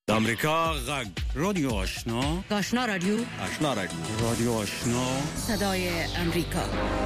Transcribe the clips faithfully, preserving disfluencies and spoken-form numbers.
د امریکا غږ رادیو آشنا آشنا رادیو آشنا رادیو رادیو آشنا صدای امریکا.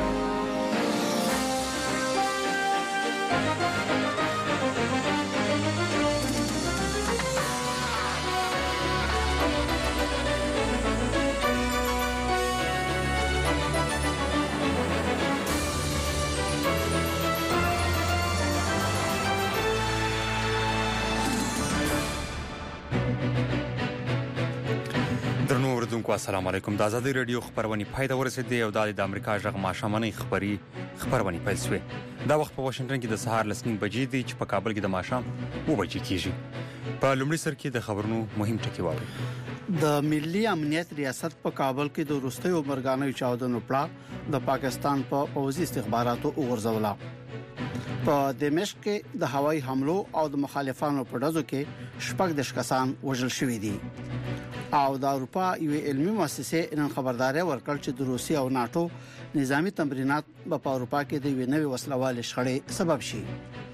درنو اوریدونکو السلام علیکم. د ازادي رادیو خبرونه پایده ورسېدې او د امریکا ژغ ماشامنۍ خبري خبرونه پیل شوې. دا وخت په واشنگټن کې د سهار لسنین بجې دي چې په کابل کې د ماشام و بجې کیږي. په لومړي سر کې د خبرونو مهم ټکي واوري. د ملي امنیت ریاست په کابل کې د وروستیو مرګانو چاودنو پړه د پاکستان په پوځي استخباراتو وګرځولا. په دمشق کې د هوایي حملو او د مخالفانو په ډزو کې شپږ د شکسان وژل شوې دي. او د اروپا یو علمي مؤسسه نن خبرداري ورکړ چې د روسي او ناتو نظامی تمرینات په اروپا کې د وینوي وسلوال شخړې سبب شي.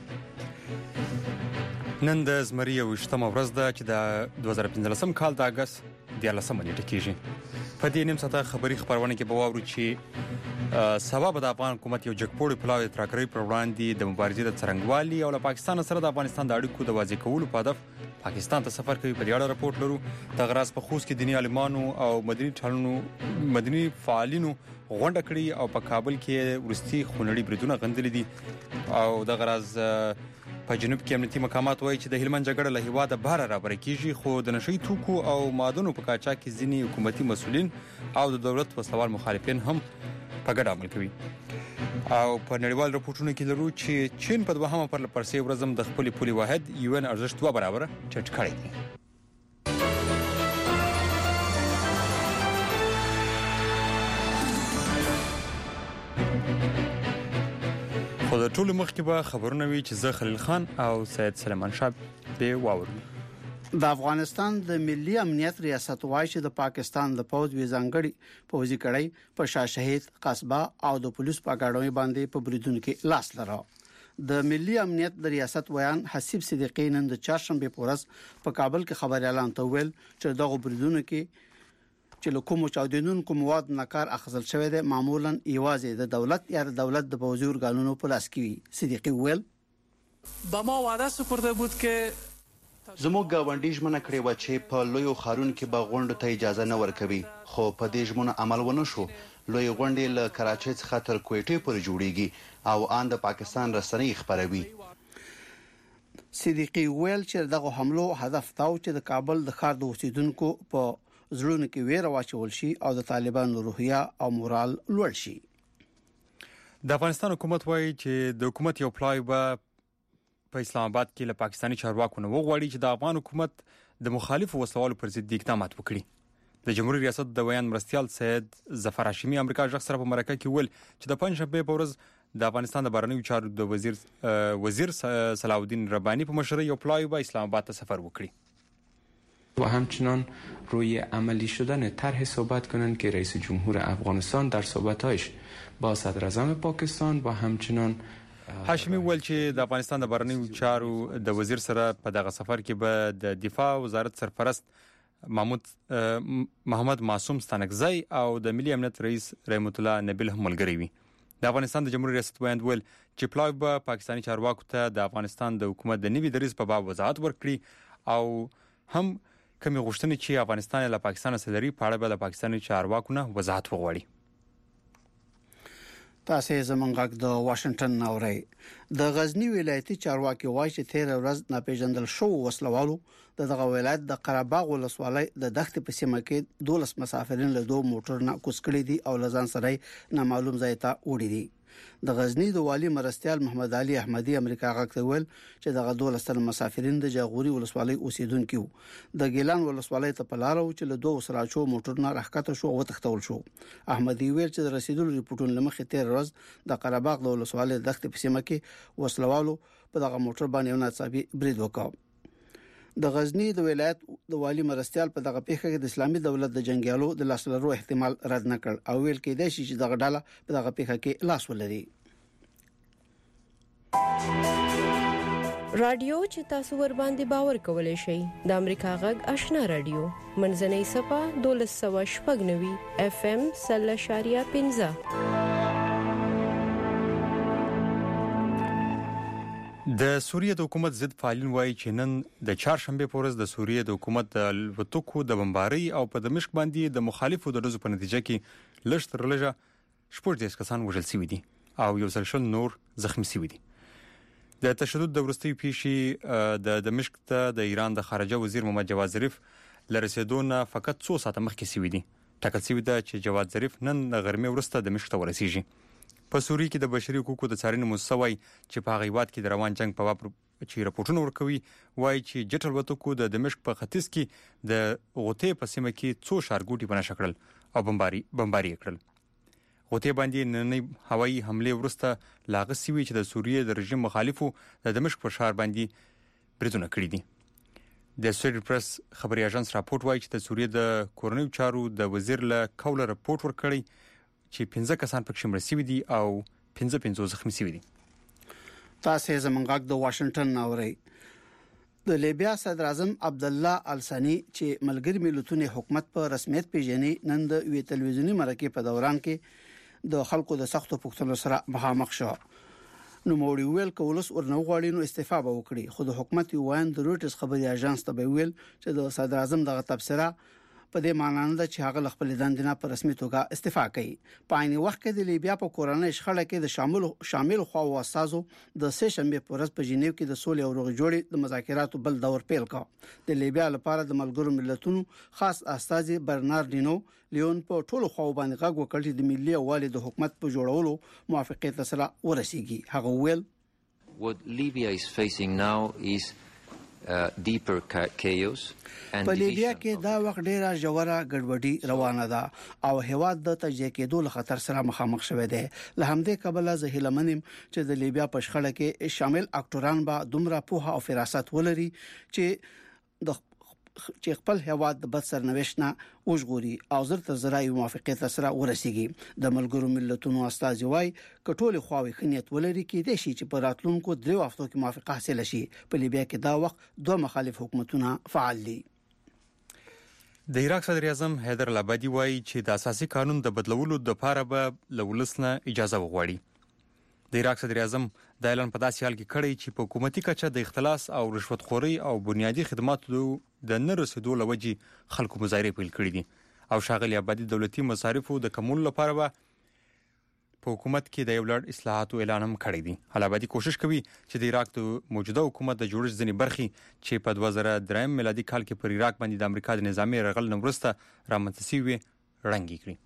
نن د زمري وشتمه ورځ ده چې د دوه زره پنځلسم کال د اگست دیارلسمه نیټه کېږي. په دې نیم ساعته خبري خبرونه کې به واورو چې سبب د افغان حکومت یو جګپوړی پلاوی تراکري پر وړاندې د مبارزې د څرنګوالي او له پاکستان سره د افغانستان د اړیکو د واضح کولو په هدف پاکستان ته سفر کوي. په دې اړه راپورټ لرو. د غراس په خوست کې دیني عالمانو او مدني ټولنو مدني فعالینو غونډه کړې او په کابل کې ورستي خونړي بریدونه غندلې دي او د غراس په جنوب کې امنیتي مقامات وایي چې د هلمند جګړه له هیواده بهر راوړل کیږي، خو د نشئی توکو او معدنونو په کاچا کې ځینی حکومتي مسولین او د دولت وسلوال مخالفین هم په ګډه عمل کوي. او په نړیوال راپورټونو کې لرو چې چین په دوهمه پر پرسې ورځم د خپل پولي واحد یو ان ارزښت دوه برابر چټ کړی دی. خو د ټولو مخکې به خبرونه وي چې زه خلیل خان او سید سلیمان شاه به واورو. د افغانستان د ملي امنیت ریاست وايي چې د پاکستان د پوز وی ځانګړي پوزي کړي په شاه شهید قصبه او د پولیس په اکاډمي باندې په بریدونکو کې لاس لرا. د ملي امنیت د ریاست ویان حسیب صدیقی نن د چهارشنبه پورز په کابل کې خبر اعلان ته ویل چې دغه بریدونکو کې چې له کوم چاودنونکو مواد نکار اخذل شوی دی معمولا ایوازي د دولت یا د دولت د پوزي ورګانونو په لاس کې وي. صدیقی ویل با ما وعده سپرده بود که زموږ گاونډي ژمنه کړې و چې په لوی خارون کې به غونډو ته اجازه نه ورکوي، خو په دې ژمنه عمل ونه شو. لوی غونډې له کراچۍ څخه تر کوټې پورې جوړیږي او ان د پاکستان رسنۍ خبروي. صدیقی ویل چې دغه حملو هدف دا و چې د کابل د ښار د اوسیدونکو په زړونو کې ویره واچول شي او د طالبانو روحیه او مورال لوړ شي. د افغانستان حکومت وایي چې د حکومت یو پلای به په اسلام آباد کې له پاکستاني چارواکو نه وغواړي چې د افغان حکومت د مخالفو وسلوالو پر ضد اقدامات وکړي. د جمهوریت ریاست د ویان مرستيال سید ظفر هاشمي امریکا ژغ سره په مرکه کې ول چې د پنځشنبه په ورځ د افغانستان د بهرنیو چارو د وزیر وزیر صلاح الدین رباني په مشرۍ یو پلای به اسلام آباد ته سفر وکړي و همچنان روی عملی شدن طرح صحبت کنند که رئیس جمهور افغانستان در صحبت‌هایش با صدر اعظم پاکستان و همچنان هاشمي ول چې د افغانستان د بهرنیو چارو د وزیر سره په دغه سفر کې به د دفاع وزارت سرپرست محمود محمد معصوم ستانکزی او د ملي امنیت رئیس رحمت الله نبیل هم ملګری وي. د افغانستان د جمهوریت ریاست ویاند ول چې پلاوی به پاکستاني چارواکو ته د افغانستان د حکومت د نوي دریځ په باب وضاحت ورکړي او هم کومې غوښتنې چې افغانستان له پاکستان سره لري په اړه به د پاکستاني چارواکو نه وضاحت وغواړي. تاسو زمونږ د واشنگټن نوري د غزنی ولایتي چارواکي وایي چې تیر ورځ ناپېژندل شو وسلوالو د دغه ولایت د قرهباغ ولسوالۍ د دښتې په سیمه کې دولس مسافرین له دوه موټر نه کوز کړي دي او لزان سره نامعلوم ځای ته وړي دي. د غزنی د والی مرستيال محمد علي احمدي امریکا غاکته ویل چې دغه دولس تر مسافرین د جاغوري ولسوالۍ اوسیدونکو د ګیلان ولسوالۍ ته پلارو چې له دوه سراچو موټر نه راکته شو او تختول شو. احمدي ویل چې د رسیدلو ریپورتونو لمخې تیر ورځ د قرهباغ د ولسوالۍ د دښتې په سیمه کې وسلوالو په دغه موټر باندې ناڅاپي برید وکړ. د غزنی د ولایت د والی مرستيال په دغه پیښه کې د اسلامي دولت د جنگیالو د لاسلرو احتمال رد نکړ او ویل کېدای شي چې دغه ډله په دغه پیښه کې لاس ولري. رادیو چې تاسو ور باندې باور کولای شئ د امریکا غږ آشنا رادیو منځنۍ صفه دولس سوه شپږ نوي اف ام سل اشاریه پنځه. د سوریه د حکومت ضد فعالین وایي چې نن د چهارشنبه په ورځ د سوریه د حکومت د الوتکو د بمبارۍ او په دمشق باندې د مخالفو د ډزو په نتیجه کې لږ تر لږه شپږ دېرش کسان وژل شوي دي او یو ځل شل نور زخمی شوي دي. د تشدد د وروستیو پیښې د دمشق ته د ایران د خارجه وزیر محمد جواد ظریف لرسیدونه فقط څو ساعته مخکې شوي دي. ټاکل شوی ده چې جواد ظریف نن د غرمې وروسته دمشق ته ورسیږي. په سوریه کې د بشري حقوقو د څارنې موسسه وايي چې په هغه هیواد کې د روان جنگ په باب چې راپورټونه ورکوي وايي چې جټ الوتکو د دمشق په ختیځ کې د غوټې په سیمه کې څو ښارګوټي بنه شکړل او بمباري بمباري کړل. غوټې باندې نننۍ هوایي حمله ورسته لاغه سوي چې د سوریه د رژیم مخالفو د دمشق په ښار باندې بریدونه کړی دي. د سویډ پریس خبري اژانس راپورټ وايي چې د سوریه د کورنیو چارو د وزیر له کوله راپورټ ورکړی چې پنځه کسان پکې مړ شوي دي او پنځه پنځه زخمی شوي دي. تاسو زمونږ د واشنگټن ناوري د لیبیا صدر اعظم عبد الله الثانی چې ملګری ملتونو حکومت په رسمیت پیژني نن د وی ټلویزیونی مرکه په دوران کې د خلکو د سختو پوښتنو سره مخامخ شو. نو موړي ویل کولس ورنو غواړي نو استعفا به وکړي. خو د حکومت یوان د روټس خبري اژانس ته ویل چې د صدر اعظم دغه تبصره په دې معنی نه چې هغه خپل دندې په رسمي توګه استعفا کوي. په عین وخت کې د لیبیا په کورنۍ شخړه کې د شامل شامل خو او اساسو د سه شنبه په ورځ په جنیو کې د سولې او روغجوړې د مذاکراتو بل دور پیل کا. د لیبیا لپاره د ملګرو ملتونو خاص استاذ برناردینو لیون په ټولو خو باندې غږ وکړ چې د ملي اوالي د حکومت په جوړولو موافقت سره ورسیږي. هغه ویل What Libya is facing now is Uh, deeper chaos and په لیبیا کې دا وخت ډیره ژوره ګډوډي روانه ده او هواد د تجزیه کېدو له خطر سره مخامخ شوه دی. له همدې کبله زه هیلمنم چې د لیبیا په شخړه کې شامل اکټوران به دومره پوهه او فراست ولري چې د چې خپل هواد د بد سرنوشت نه وژغوري او زر تر زرای موافقت سره ورسیږي. د ملګرو ملتونو استاذ وای کټول خواوي خنیت ولري کې د شي چې په راتلونکو درې هفتو کې موافقه حاصل شي. په لیبیا کې دا وخت دوه مخالف حکومتونه فعال دي. د عراق صدر اعظم حیدر العبادي وایي چې د اساسي قانون د بدلولو لپاره به لولسنه اجازه وغواړي. د عراق صدر اعظم د اعلان په داسې حال کې کړی چې په حکومتي کچه د اختلاس او رشوت خوري او بنیادی خدماتو د نه رسیدو لوجې خلکو مظاهره پیل کړې دي او شاغلي آبادی دولتي مصارفو د کمول لپاره به په حکومت کې د یو لړ اصلاحاتو اعلان هم کړی دی. العبادي کوشش کوي چې د عراق د موجوده حکومت د جوړښت ځینې برخې چې په دوه زره درې میلادي کال کې پر عراق باندې د امریکا د نظامی یرغل نه وروسته رامنځته شوي رنګي کړي.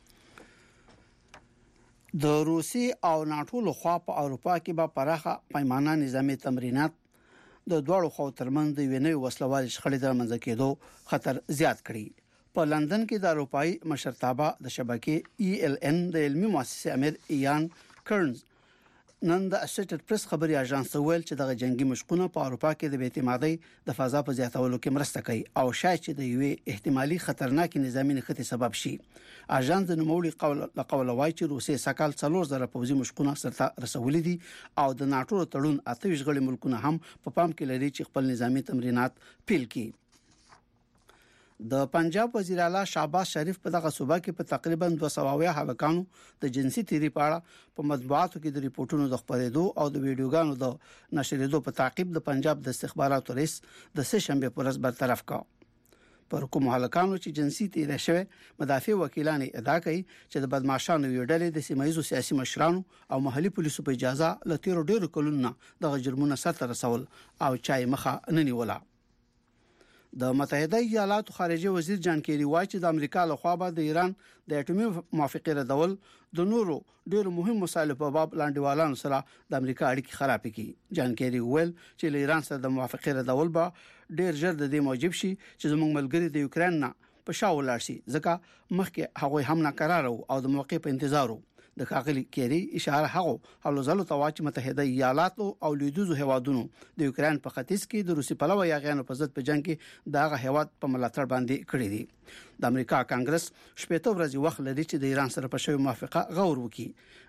د روسي او ناتو له خوا په اروپا کې به پراخه پیمانه نظامی تمرینات د دوړو خو ترمن د وینې وسلوال شخړې د منځ کېدو خطر زیات کړي. په لندن کې د اروپאי مشرتابه د شبکې ای ال ان د علمي مؤسسه امیر ایان کرنز نن د اسوسییټډ پریس خبري اژانس ویل چې د جنگي مشقونه په اروپا کې د اعتمادي د فضا په زیاتولو کې مرسته کوي او شاید چې د یوې احتمالي خطرناک نظامی نښتې سبب شي. اژانس د نوموړي قول لقول وایي چې روسي سکهال څلور زره پوځي مشقونه سره رسولې دي او د ناتو تړون اته ویشت غړي ملکونه هم په پام کې لري چې خپل نظامی تمرینات پیل کړي. د پنجاب وزیر اعلی شهباز شریف په دغه صوبه کې په تقریبا دوه سوه هلکانو د جنسي تیری په اړه په مطبوعاتو کې د ریپورتونو د خبرېدو او د ویډیوګانو د نشریدو په تعقیب د پنجاب د استخباراتو رئیس د سه شنبه پر ورځ برطرف کړ. پر کوم هلکانو چې جنسي تیری شوه مدافع وکیلان ادعا کوي چې د بدمعشانو ویډلې د سیمایي سیاسي مشرانو او محلي پولیسو په اجازه لتیرو ډیرو کلونو د جرمونو سره رسول او چای مخه نه نیوله. د متحده ایالاتو خارجه وزیر جان کیری وایي چې د امریکا له خوا به د ایران د اټومي موافقه ردول د نورو ډیرو مهم مسایلو په باب لاندېوالانو سره د امریکا اړیکې خراب کړي. جان کیری ویل چې له ایران سره د موافقه ردول به ډیر ژر د دې موجب شي چې زموږ ملګری د یوکرين نه په شاو لاړ شي ځکه مخکې هغه هم ناکرار او د موقع په انتظار وو. د خاغلی کیری اشاره هغه حلو زلو تواچ متحده ایالاتو او لیدوزو هوادونو د یوکرين په ختیځ کې د روسي پلوه یاغانو په ضد په جنگ کې دغه هواد په ملاتړ باندې کړی دی. د امریکا کانګرس شپږ ورځې وخت لري چې د ایران سره په شوی موافقه غور وکړي.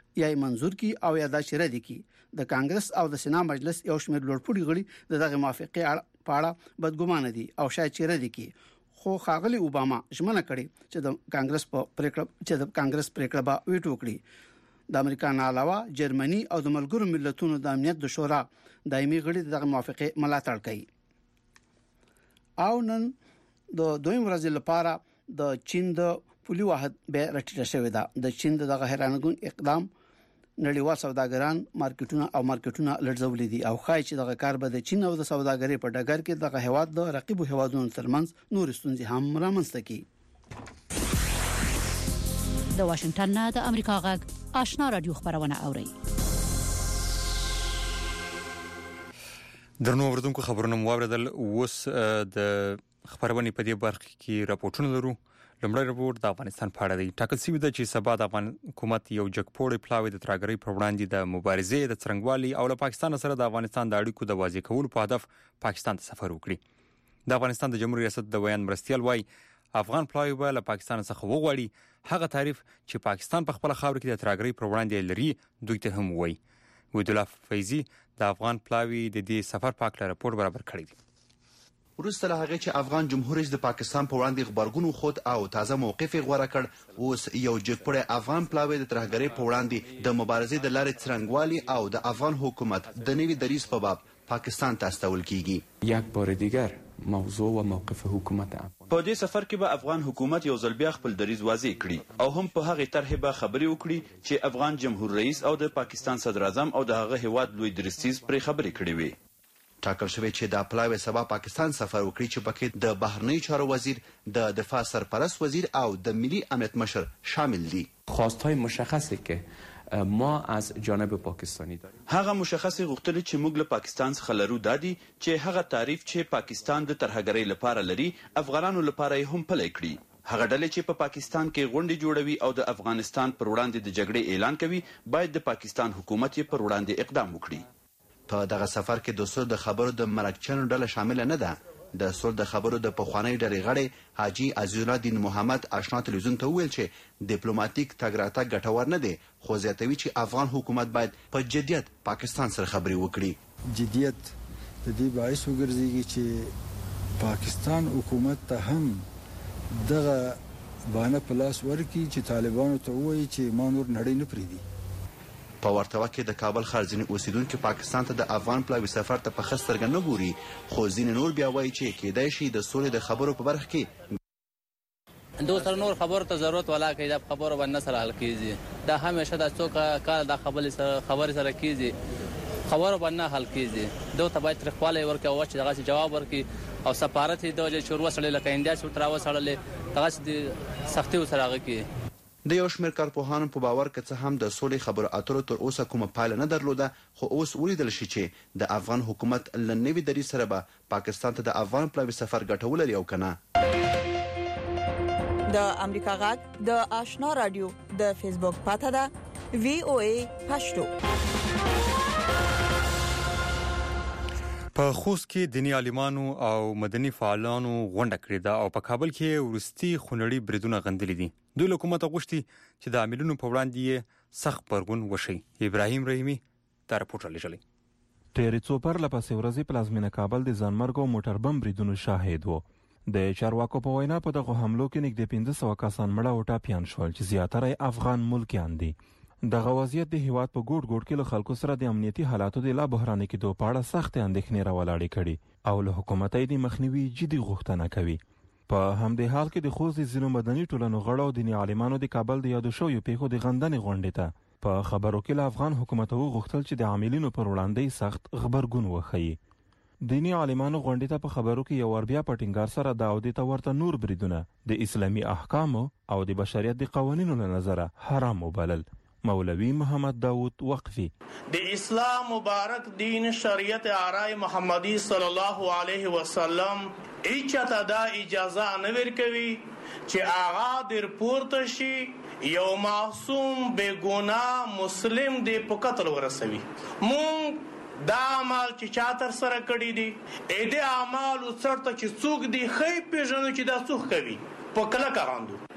یا منزور کی او یا د شردي کی د کانګرس او د سنا مجلس یو شمېر لوړپوړي غړي دغه موافقه پاړه بدګمان دي او شاید چیرې دي خو خاغلی اوباما ژمنه کړې چې د کانګرس په پریکړه چې د کانګرس پریکړه به ویټو کړي د امریکا نه علاوه جرمني او د ملګرو ملتونو د امنیت د شورا دایمي غړي دغه موافقه ملاتړ کوي او نن د دویم ورځ لپاره د چین د پولي واحد به راټیټه شوې ده د چین دغه حیرانګون اقدام نړیوال سوداګران مارکیټونه او مارکیټونه لړزولې دي او خای چې دغه کار به د چین او د سوداګرۍ په ډګر کې دغه هواد د رقیب هوادونو ترمنځ نور ستونزې هم رامنځته کړي. د واشنگټن نه د امریکا غږ آشنا رادیو خبرونه اوري. درنو اوریدونکو خبرونه مو اوریدل. اوس د خبرونه په دې برخه کې راپورټونه لرو. لمړی رپورټ د افغانستان په اړه دی. ټاکل شوی دی چې سبا د افغان حکومت یو جګپوړی پلاوی د ترګری پر وړاندې د مبارزې د څرنګوالي او له پاکستان سره د افغانستان د اړیکو د واضح کولو په هدف پاکستان ته سفر وکړي. د افغانستان د جمهوریت ریاست د بیان مرستیال وای افغان پلاوی به له پاکستان څخه وغواړي هغه تعریف چې پاکستان په خپل خاور کې د ترګری پر وړاندې لري دوی ته هم وای. وحیدالله فیضی د افغان پلاوی د دې سفر په اړه راپور برابر کړی دی. وروسته له هغه چې افغان جمهوریت د پاکستان په وړاندې غبرګون خود او تازه موقف غوړه کړ اوس یو جګپړی افغان پلاوی د ترهګرۍ په وړاندې د مبارزې د لارې څرنګوالي او د افغان حکومت د نوي دریځ په باب پاکستان ته استول کیږي. یک بار دیگر موضوع و موقف حکومت افغان په دې سفر کې به افغان حکومت یو ځل بیا خپل دریځ واضح کړي او هم په هغه طرح به خبرې وکړي چې افغان جمهور رئیس او د پاکستان صدر اعظم او د هغه هیواد لوی درستیز پرې خبرې کړې وي. ټاکل شوی چې د پلاوی سبا پاکستان سفر وکړي چې پکې د بهرنی چارو وزیر د دفاع سرپرست وزیر او د ملي امنیت مشر شامل دي. خواستهای مشخصی که ما از جانب پاکستانی داریم هغه مشخصي غوښتل چې موږ له پاکستان څخه لرو دادي چې هغه تعریف چې پاکستان د ترهګرۍ لپاره لري افغانانو لپاره یې هم پلی کړي. هغه ډلې چې په پاکستان کې غونډې جوړوي او د افغانستان پر وړاندې د جګړې اعلان کوي باید د پاکستان حکومت یې پر وړاندې اقدام وکړي. په دغه سفر کې د سول د خبرو د مرکچنو ډله شامل نه ده. د سول د خبرو د پخوانی ډلې غړی حاجی عزیز الدین محمد آشنا تلویزیون ته ویل چې ډیپلوماټیک تګ راتګ ګټور نه دی خو زیاتوي چې افغان حکومت باید په جدیت پاکستان سره خبرې وکړي. جدیت د دې باعث وګرځي چې پاکستان حکومت ته هم دغه بانه پلاس ورکی چې طالبانو ته وایي چې ما نور نړۍ نه پریدي. په ورته وخت کې د کابل ښار ځینې اوسیدونکو پاکستان ته د افغان پلاوي سفر ته په ښه سترګه نه ګوري خو ځینې نور بیا وایي چې کیدای شي د سولې د خبرو په برخه کې دوسر نور خبرو ته ضرورت ولا کوي د خبرو باندې سره حل کیږي دا همیشه د څوک کار د خبرې سره خبرې سره کیږي خبرو باندې حل کیږي دوی ته باید ترخواله ورکړي او چې دغه جواب ورکړي او سفارت د شروع سره لکه انډیا چې تراو سره دغه د سختي سره غږی. د یو شمېر کارپوهانو په باور که څه هم د سولې خبرو اترو تر اوسه کومه پایله نه درلوده خو اوس ولیدل شي چې د افغان حکومت له نوي دریځ سره به پاکستان ته د افغان پلاوي سفر ګټور لري او کنه. د امریکا غږ د آشنا رادیو د فیسبوک پاته ده وی او ای پښتو. په خوست کې دینی عالمانو او مدني فعالانو غونډه کړې ده او په کابل کې ورستي خونړي بریدونه غندلي دي. دوی حکومت غوښتي چې د عاملونو په وړاندې سخت پرګون وشي. ابراهیم رحیمی دا راپور لېږلی. تیرې څو پرله پسې ورځې پلازمینه کابل د ځانمرګ او موټر بم بریدونو شاهد و. د چارواکو په وینا په دغه حملو کې نږدې پنځه سوه کسان مړه او ټاپیان شول چې زیاتره افغان ملکیان دي. دغه وضعیت د هیواد په ګوټ ګوټ کې له خلکو سره د امنیتي حالاتو د لا بحراني کېدو په اړه سختې اندېښنې راولاړې کړي او له حکومت یې د مخنیوي جدي غوښتنه کوي. په همدې حال کې د خوست د ځینو مدني ټولنو غړو او دیني عالمانو د کابل د یادو شویو پیښو د غندنې غونډې ته په خبرو کې له افغان حکومت وغوښتل چې د عاملینو پر وړاندې سخت غبرګون وښيي. دیني عالمانو غونډې ته په خبرو کې یو ور بیا په ټینګار سره د عودې ته ورته نور بریدونه د اسلامي احکامو او د بشریت د قوانینو له نظره حرام وبلل. مولوی محمد داود وقفی د اسلام مبارک دین شریعت آرای محمدی صلی الله علیه وسلم ایچته دا اجازه نه ورکوي چې آغا در پورته شي یو معصوم بے گناه مسلم دی په قتل ورسوي. مونږ دا عمل چې چاتر سره کړی دي اې د اعمال څرته چې څوک دی خې پیژنو چې دا څوک کوي په کله کاندو.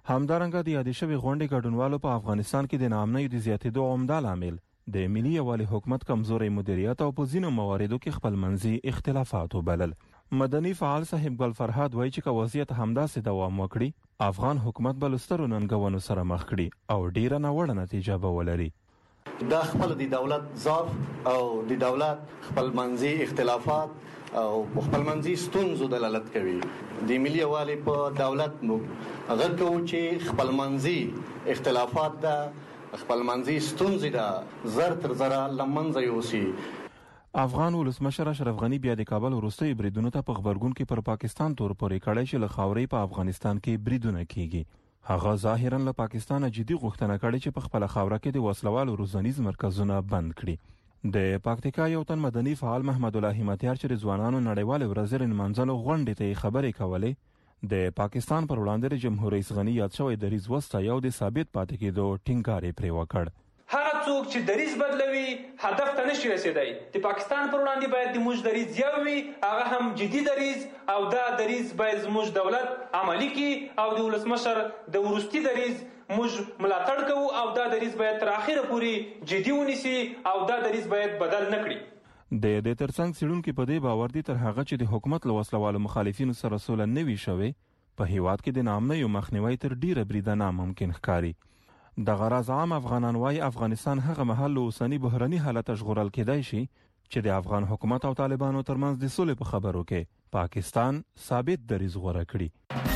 همدارنګه د یادې شوې غونډې ګډونوالو په افغانستان کې د ناامنیو د زیاتېدو عمده لامل د ملي یووالي حکومت کمزوري مدیریت او په ځینو مواردو کې خپلمنځي اختلافات وبلل. مدني فعال صاحب ګل فرهاد وایي چې که وضعیت همداسې دوام وکړي افغان حکومت به له سترو ننګونو سره مخ کړي او ډیره ناوړه نتیجه به ولري. دا خپل د دولت ضعف او د دولت خپلمنځي اختلافات او خپلمنځي ستونزو دلالت کوي. د ملي یووالي په دولت موږ هغه کوو چې خپلمنځي اختلافات دا خپلمنځي ستونزې دا زر تر زره لمنځه یوسي. افغان ولسمشر اشرف غنی بیا د کابل وروستي بریدونو ته په خبرګون کې پر پاکستان تور پورې کړی چې له خاورې په افغانستان کې بریدونه کیږي. هغه ظاهرا له پاکستان جدي غوښتنه کړې چې په خپل خاوره کې د وسلوالو روزنیز مرکزونه بند کړي. د پکتیکا یو تن مدني فعال محمد الله همتیار چې د ځوانانو نړیوال ورځ لمانځلو غونډې ته خبرې کولې د پاکستان پر وړاندې د جمهور رئیس غنی یاد شوی دریځ وسته یو د ثابت پاتې کېدو ټینګار یې پرې وکړ. هغه څوک چې دریځ بدلوي هدف ته نشي رسیدای. د پاکستان پر وړاندې باید د موږ دریځ یو وي، هغه هم جدي دریځ، او دا دریځ باید زموږ دولت عملی کړي او د ولسمشر د وروستي دریځ موږ ملاتړ کوو او دا دریځ باید تر اخره پورې جدي ونیسي او دا دریځ باید بدل نه کړي. د دې ترڅنګ څېړونکي په دې باور دي تر هغه چې د حکومت له وسلوالو مخالفینو سره سوله نه وي شوې په هیواد کې د ناامنیو مخنیوی تر ډیره بریده ناممکن ښکاري. د غرض عام افغانان وايي افغانستان هغه مهال له اوسني بحراني حالت ژغورل کېدای شي چې د افغان حکومت او طالبانو ترمنځ د سولې په خبرو کې پاکستان ثابت دریځ غوره کړي.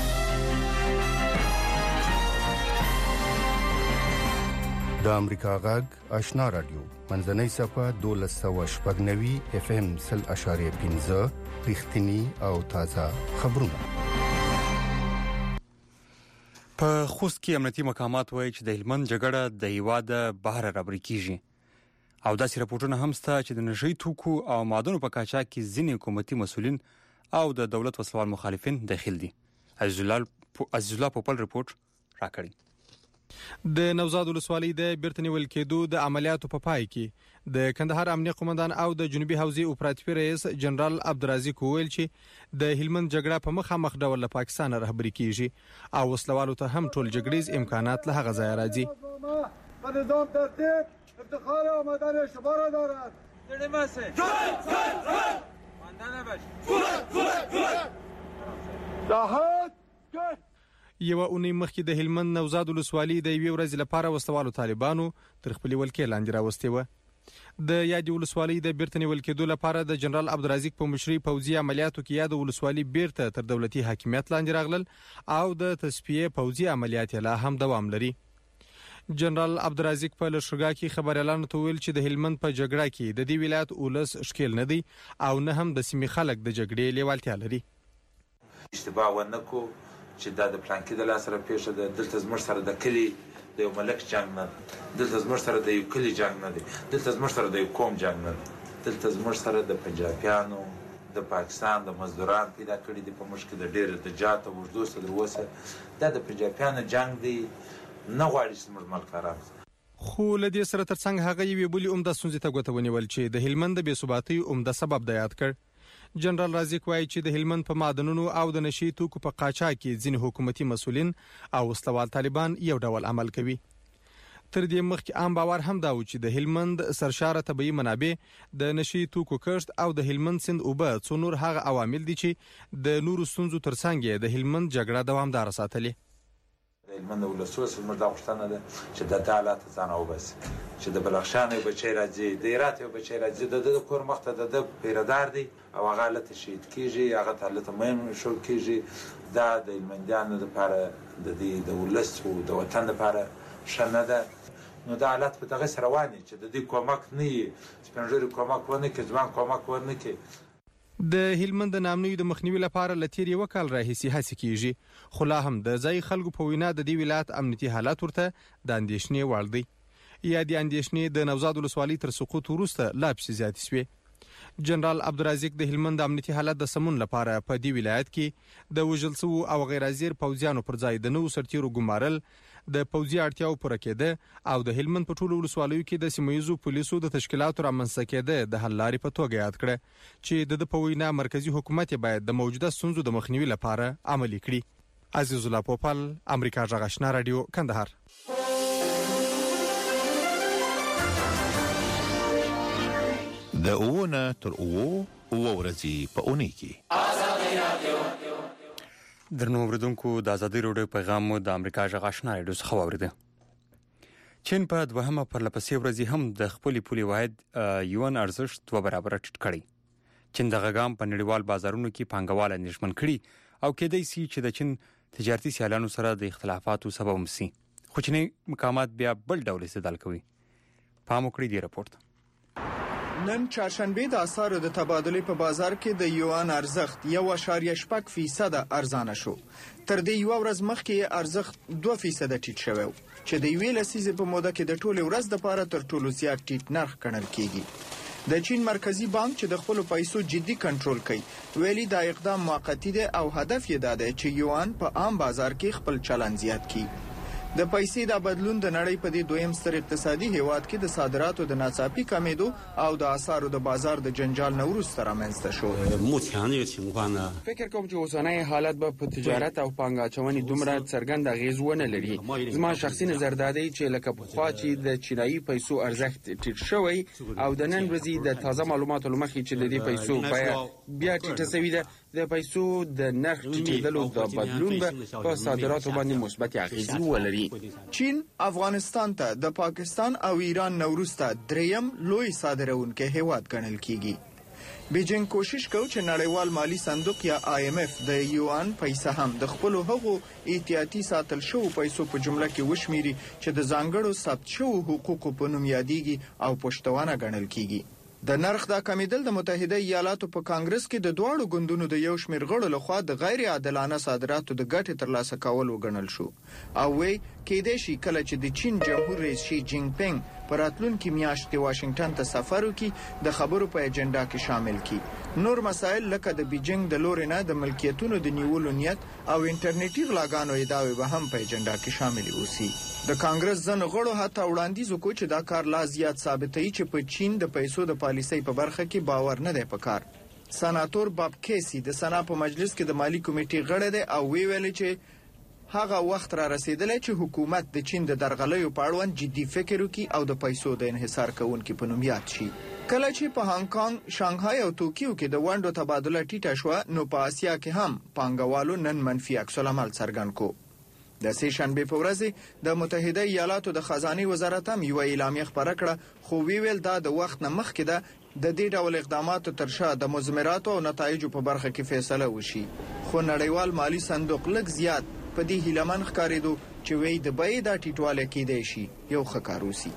د امریکا غږ آشنا رادیو منځنۍ صفه دولس سوه شپږ نوي اف ام سل اشاریه پنځه رښتینی او تازه خبرونه. په خوست کې امنیتي مقامات وایي چې د هلمند جګړه د هیواد بهر رابري کیږي او داسې راپورټونه هم شته چې د نشئی توکو او معدنو په قاچاق کې ځینې حکومتي مسولین او د دولت وسلوال مخالفین داخل دي. عزیز الله پوپل رپورټ راکړي. د نوزاد ولسوالۍ د بیرته نیول کېدو د عملیاتو په پای کې د کندهار امنیه قومندان او د جنوبي حوزې اپراتیفي رئیس جنرال عبدالرزاق وویل چې د هلمند جګړه په مخامخ ډول له پاکستان رهبري کیږي او وسلوالو ته هم ټول جګړیز امکانات له هغه ځایه راځي. به نظام ترتیب افتخار آمدن شما را دارد. جلمسه جل جل جل ماندن باش دهات یو اونۍ مخکې د هلمند نوزاد ولسوالۍ د یوې ورځې لپاره وسلوالو طالبانو تر خپلې ولکې لاندې راوستې وه. د یادې ولسوالۍ د بیرته نیول کېدو لپاره د جنرال عبدالرزاق په مشرۍ پوځي عملیاتو کې یاده ولسوالۍ بیرته تر دولتي حاکمیت لاندې راغلل او د تصفیې پوځي عملیات لا هم دوام لري. جنرال عبدالرزاق په لښکرګاه کې خبريالانو ته ویل چې د هلمند په جګړه کې د دې ولایت اولس ښکیل نه دی او نه هم د سیمې خلک د جګړې لیوالتیا لري. اشتباه ونه کو چې دا د پلانکي د لاس سره پیښه ده. دلته زموږ سره د کلي د یو ملک جنگ نه دی، دلته زموږ سره د یو کلي جنگ نه دی، دلته زموږ سره د یو قوم جنگ نه دی، دلته زموږ سره د پنجابیانو د پاکستان د مزدوران پیدا کړي دي په موږ کې د ډېر د جات او اوږدو څخه تر اوسه دا د پنجابیانو جنگ دی، نه غواړي چې زموږ ملک ارام شي. خو له دې سره ترڅنګ هغه یوې بلې عمده ستونزې ته ګوته ونیول چې د هلمند د بې ثباتۍ عمده سبب دی یاد کړ. جنرال رازق وایي چې د هلمند په معدنونو او د نشئی توکو په قاچاق کې ځینې حکومتي مسولین او وسلوال طالبان یو ډول عمل کوي. تر دې مخکې عام باور هم دا و چې د هلمند سرشاره طبیعي منابع د نشئی توکو کښت او د هلمند سیند اوبه څو نور هغه عوامل دي چې د نورو ستونزو ترڅنګ یې د هلمند جګړه دوامداره ساتلې. د هلمند ولسو زموږ دا غوښتنه ده چې د دې حالات ځان وباسي، چې د بلخشان یو بچی راځي، د هرات یو بچی راځي، د د کور مخ ته د پیردار دی او هغه هلته شهید کیږي، هغه ته هلته مهم شو کیږي. دا د هلمندیانو لپاره د دې د ولس او د وطن لپاره ښه نه ده. نو دا حالت په دغه رواني چې د دې کومک نه وي، سپینږیري کومک ونه کړي، ځوان کومک ونه کړي. د هلمند د ناامنیو د مخنیوي لپاره له تیر یو کال راهیسې هڅې کیږي، خو لا هم د ځایي خلکو په وینا د دې ولایت امنیتي حالات ورته د اندېښنې وړ دی. یا د اندېښنې د نوزاد ولسوالۍ تر سقوط وروسته لا پسې زیاتې شوې. جنرال عبدالرزاق د هلمند امنیتي حالت د سمون لپاره په دې ولایت کې د وژل شوو او غیر حاضر پوځیانو پر ځای د نوو سرتیرو ګمارل، د پوځي اړتیاو پوره کېده او د هلمند په ټولو ولسوالیو کې د سیمه ییزو پولیسو د تشکیلاتو رامنځته کېده د حل لارې په توګه یاد کړه چې د ده په وینا مرکزي حکومت باید د موجوده ستونزو د مخنیوي لپاره عملي کړي. عزیز الله پوپل، امریکا جغ آشنا رادیو، کندهار. د اوونه تر اوو اوو ورځې په اونۍ کې درنو اوریدونکو د ازادي راډیو پیغام د امریکا جغ آشنا رادیو څخه واوریده. چین په دوهمه پرلپسې ورځ هم د خپل پولي واحد یوان ارزښت دوه برابر ټیټ کړی. چین د غګام په نړیوال بازارونو کې پانګوال اندېښمن کړي او کېدای شي چې د چین تجارتي سیالانو سره د اختلافاتو سبب وشي. خو چیني مقامات بیا بل ډول استدلال کوي. پام وکړئ دې راپورټ. نن چهارشنبه د اسعارو د تبادلې په بازار کې د یوان ارزښت یو اشاریه شپږ فیصد ارزانه شو. تر دې یو ورځ مخکې ارزښت دوه فیصد ټیټ شوی چې د یوې لسیزې په موده کې د ټولې ورځ لپاره تر ټولو زیات ټیټ نرخ ګڼل کیږي. د چین مرکزی بانک چې د خپل پیسو جدي کنټرول کوي ویلي دا اقدام موقتی دی او هدف یې دا دی چې یوان په عام بازار کې خپل چلن زیات کړي. د پیسې د بدلون د نړۍ په دې دویم ستر اقتصادي هیواد کې د صادراتو د ناڅاپي کمیدو او د اسعارو د بازار د جنجال نه وروسته رامنځته شو. فکر کوم چې اوسنۍ حالت به په تجارت او پانګه اچونې دومره څرګند اغیز ونه لري. زما شخصي نظر دا دی چې لکه پخوا چې د چینایي پیسو ارزښت ټیټ شوی او د نن ورځې د تازه معلوماتو لمخې چې د دې پیسو بیه بیا ټیټه شوې ده، د پیسو د نرخ ټیټېدلو د بدلون به په صادراتو باندې مثبت اغیز ولري. چین افغانستان ته د پاکستان او ایران نه وروسته دریم لوی صادرونکي هیواد ګڼل کیږي. بیجینګ کوشش کوي چې نړیوال مالی صندوق یا آی ایم اف د یوان پیسې هم د خپل هغو احتیاطي ساتل شوو پیسو په جمله کې وشمیري چې د ځانګړو ثبت شوو حقوقو په نوم یادېږي او پښتوانه ګڼل کیږي. د نرخ د کمیدل د متحده ایالاتو په کانګرس کې د دواړو ګوندونو د یو شمېر غړو لخوا د غیر عادلانه صادراتو د ګټې ترلاسه کول وګڼل شو او وی کېدای شي کله چې د چین جمهور رئیس شي جینګ پینګ په راتلونکي میاشت کې واشنگټن ته سفر وکړي د خبرو په اجنډا کې شامل کړي. نور مسایل لکه د بیجینګ د لوري نه د ملکیتونو د نیولو نیت او انټرنیټي غلاګانو ادعاوې به هم په اجنډا کې شامل اوسي. د کانګرس ځنو غړو حتی وړاندیز وکړ چې دا کار لا زیات ثابتوي چې په چین د پیسو د پالیسۍ په برخه کې باور نه دی پکار. سناتور باب کیسی د سنا په مجلس کې د مالی کمیټې غړی دی او وی ویل چې هغه وخت را رسیدلی چې حکومت د چین د درغلیو په اړوند جدي فکر وکړي او د پیسو د انحصار کوونکي په نوم یاد شي. کله چې په هانګ کانګ، شانګهای او توکیو کې د ونډو تبادله ټیټه شوه نو په آسیا کې هم پانګوالو نن منفي عکس العمل څرګند کو. د سې شنبه په ورځ د متحده ایالاتو د خزانه وزارت هم یو اعلامیه خبره کړه خو ویل دا د وخت نه مخکې ده د دې ډول اقداماتو تر شا د مزمراتو او نتایجو په برخه کې فیصله وشي. خو نړیوال مالی صندوق لږ زیات په دې هیلمن ښکارېدو چې وی د بیې د ټیټواله کېدای شي یو ښه کار وسی.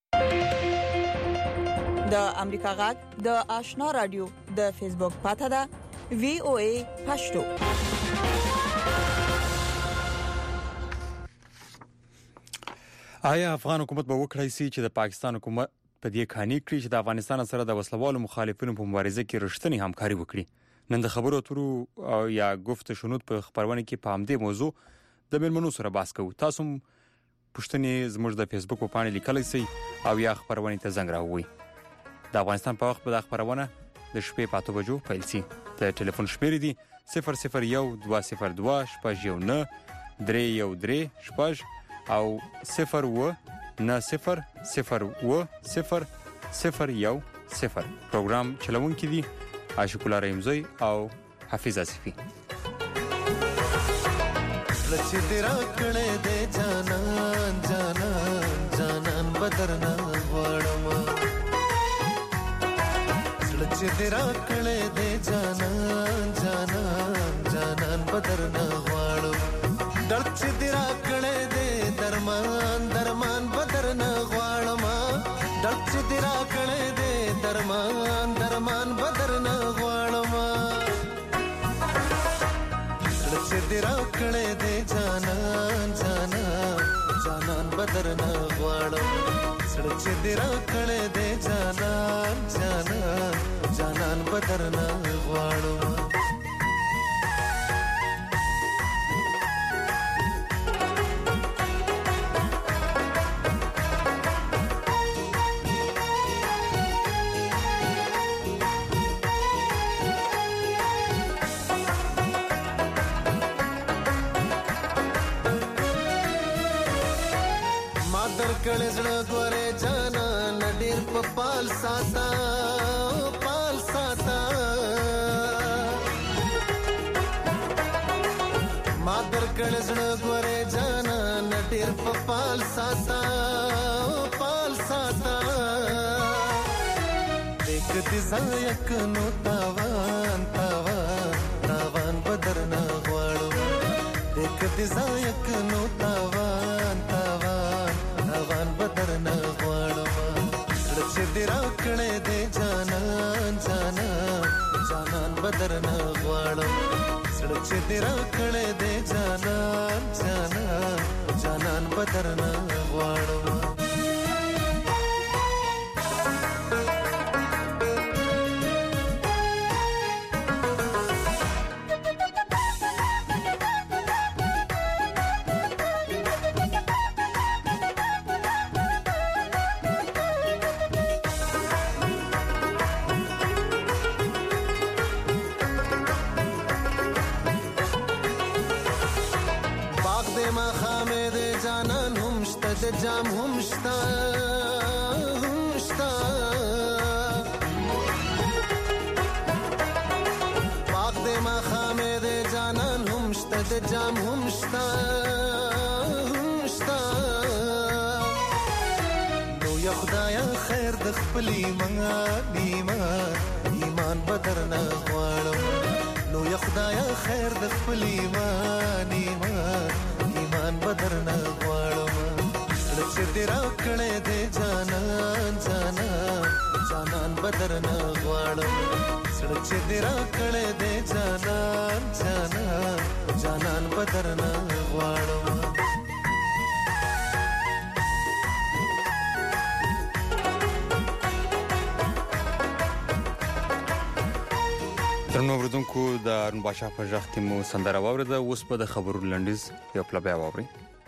د امریکا غږ د آشنا رادیو د فیسبوک پاته ده وی او ای پښتو. آیا افغان حکومت به وکړای شي چې د پاکستان حکومت په دې کاني کړی چې د افغانستان سره د وسلوالو مخالفینو په مبارزه کې رښتینی همکاري وکړي؟ نن د خبرو اترو یا گفت شنود په خبرونه کې په همدې موضوع د ملمنو سره بحث کوو. تاسو پښتنې زموږ د فیسبوک په پاڼه لیکلی سئ او یا خبرونه ته زنګ راووئ. د افغانستان په وخت به د خبرونه د شپې په اته بجو پیل شي. د ټلیفون شمیرې دي صفر صفر یو دوه صفر دوه شپږ یو نه درې یو درې شپږ او صفر و نه صفر صفر و صفر صفر یو صفر. پروګرام چلوونکي دي عاشق الله رحیمزی او حفیظ آصفی. لچې تیرا کړه دې جانان جانان جانان بدرنا غواړم لچې تیرا کړه دې جانان جانان جانان بدرنا غواړم درد چې تیرا کړه دې درمان درمان بدرنا غواړم درد چې تیرا کړه دې درمان درمان بدرنا غواړم لچې تیرا کړه دې جانان جانان جانان بدرنا غواړم لچې تیرا کړه دې جانان جانان جانان بدرنا غواړم. کړه زړه ګوره جانا نډیر په پال ساتا پال ساتا ما در کړه زړه ګوره جانا نډیر په پال ساتا پال ساتا دیک دې زایک نو تاوان تاوان تاوان بدرنا غواړم دیک دې زایک نو تاوان تاوان تاوان بدرنا غواړم چې دې راکړې دې جانان جانان جانان بدرنا غواړم چې دې راکړې دې جانان جانان جانان بدرنا غواړم جام هم شتا هم شتا پاک دے ما خامے دے جانان هم شتا دے جام هم شتا هم شتا نو یا خدایا خیر د خپل ایمان ایمان ایمان بدرنا غواړم نو یا خدایا خیر د خپل ایمان ایمان ایمان بدرنا غواړم چې دې راکړې دې جانان جانان جانان بدرنا غواړم چې دې راکړې دې جانان جانان جانان بدرنا غواړم درنو اوریدونکو د ارون بادشاه په غږ کې مو سندره واورېده. اوس به د خبرو لنډیز یو پله بیا واورئ.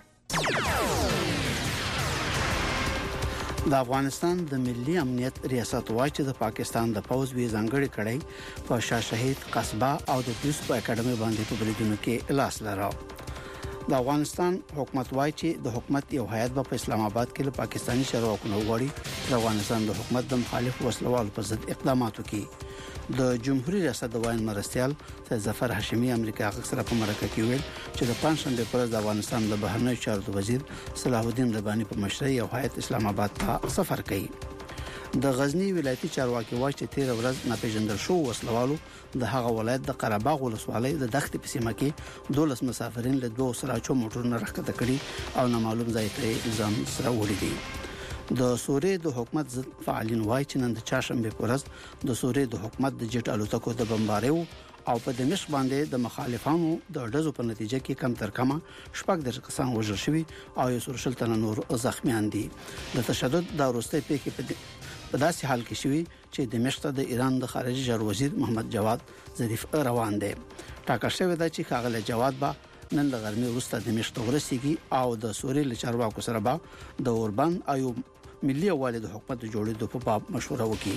د افغانستان د ملي امنیت ریاست وايي چې د پاکستان د پوز وی ځانګړي کړي په شاه شهید قصبه او د پولیس په اکیډمي باندې په بریدونو کې لاس لرا. د افغانستان حکومت وايي چې د حکومت یو هیئت په اسلام آباد کې له پاکستاني چارواکو غواړي د افغانستان د حکومت د مخالف وسلوالو په ضد اقدامات وکړي. د جمهوریت ریاست د وایي مرستيال سید ظفر هاشمي امریکا غږ سره په مرکه کې ویل چې د پنځشنبه پر ورځ د افغانستان د بهرنیو چارو وزیر صلاح الدین رباني په مشرۍ یو هیئت اسلام آباد ته سفر کوي. د غزنی ولایتي چارواکي وايي چې تیر ورځ ناپېژندل شو وسلوالو د هغه ولایت د قرهباغ ولسوالۍ د دښتې په سیمه کې دولس مسافرین له دوه سراچو موټرونو راکته کړي او نامعلوم ځای ته ځان سره وړي دي. د سوریې د حکومت ضد فعالین وايي چې نن د چاشنبه په ورځ د سوریې د حکومت د جټ الوتکو د بمباریو او په دمشق باندې د مخالفانو د ډزو په نتیجه کې کم تر کمه شپږ درې کسان وژل شوي او یو سرشل تن نور زخمیان دي. د تشدد د وروستۍ پیښې په داسې حال کې شوي چې دمشق ته د ایران د خارجي چارو وزیر محمد جواد ظریف روان دي. ټاکل شوی دی چې ښاغلی جواد با نن د غرمې وروسته دمشق ته ورسیږي او د سوریې له چارواکو سره به د اوربان ایوب ملي والد حکومت جوړېدو په باب مشوره وکړي.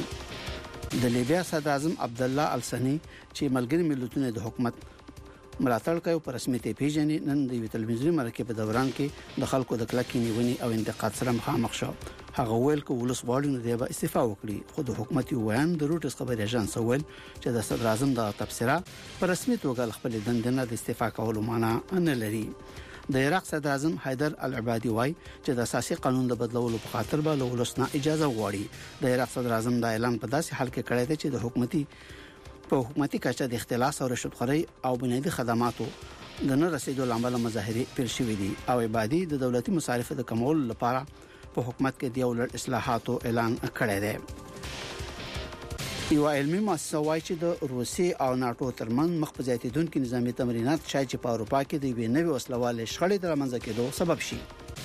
د لیبیا صدر اعظم عبد الله السنی چې ملګری ملتونو د حکومت ملاتړ کوي په رسمیت پیژنې نن د وی تلویزیوني مرکه په دوران کې د خلکو د کلکې نیونې او انتقاد سره مخامخ شو. هغه ویل چې ولس غواړي نو دی به استعفا وکړي خو د حکومت یو ویان د روټس خبري اژانس ویل چې د صدر اعظم د تبصره په رسمیت وګړي خپل دندنه د استعفا کولو معنی نه لري. د عراق صدر اعظم حیدر العبادي وايي چې د اساسي قانون د بدلولو په خاطر به له ولسنا اجازه غواړي. د عراق صدر اعظم دا اعلان په داسې حال کې کړی دی چې د حکومتي په حکومتي کچه د اختلاس او رشوتخوري او بنیادی خدماتو د نه رسیدو لامل مظاهره پیل شوې دي او عبادي د دولتي مصارفو د کمول لپاره په حکومت کې د یو لړ اصلاحاتو اعلان کړی دی. یو علمي مؤسسه وايي چې د روسي او ناتو ترمن مخ په زیاتیدونکو نظامی تمرینات شاید چې په اروپا کې د وی نوې وسلوالې شخړې د رامنځته کېدو سبب شي.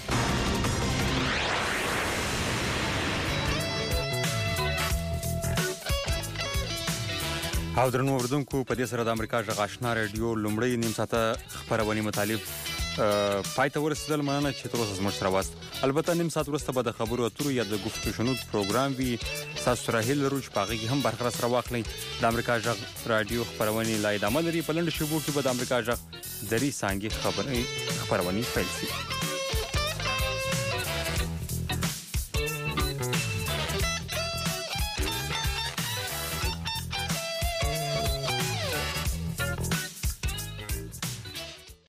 او درنو اوردونکو په دې سره د امریکا غږ آشنا رادیو لومړی نیم ساعته خبرونه مطالب پای ته ورسېدل. مننه چې تاسو زموږ سره واست. البته نیم ساعت وروسته به د خبرو اترو یا د گفتگو شنود پروګرام وي. تاسو سره هیله لرو چې پاغي هم برخه سره واخلئ. د امریکا غږ رادیو خبرونه لا ادامه لري. په لنډ شیبو کې به د امریکا غږ درې سانګي خبرونه خبرونه پیل شي.